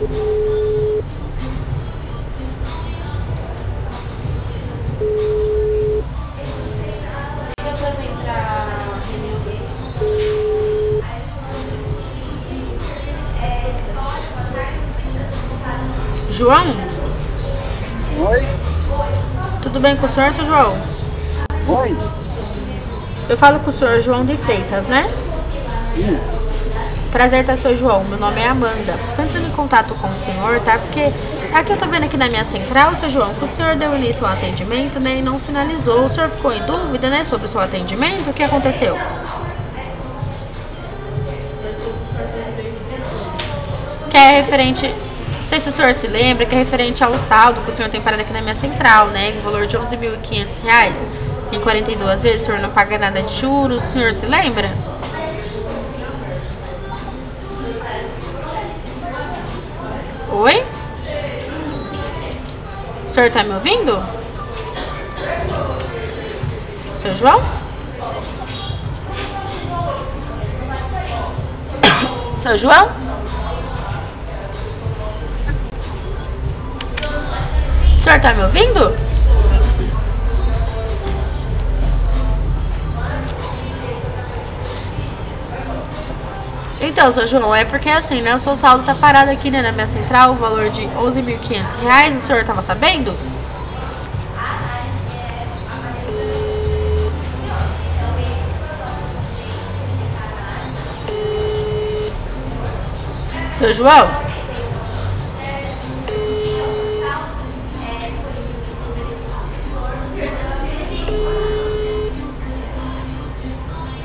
João? Oi? Tudo bem com o senhor, seu João? Oi? Eu falo com o senhor João de Freitas, né? Sim. Prazer, tá, seu João? Meu nome é Amanda. Tô entrando em contato com o senhor, tá? Porque aqui eu tô vendo aqui na minha central, seu João, que o senhor deu início ao atendimento, né? E não finalizou. O senhor ficou em dúvida, né? Sobre o seu atendimento? O que aconteceu? Que é referente... Não sei se o senhor se lembra, que é referente ao saldo que o senhor tem parado aqui na minha central, né? No valor de R$ 11.500. Em 42 vezes, o senhor não paga nada de juros. O senhor se lembra? Oi? O senhor tá me ouvindo? Seu João? Seu João? O senhor tá me ouvindo? Então, seu João, é porque assim, né? O seu saldo tá parado aqui, né, na minha central, o valor de R$ 11.500. O senhor tava sabendo? Seu João?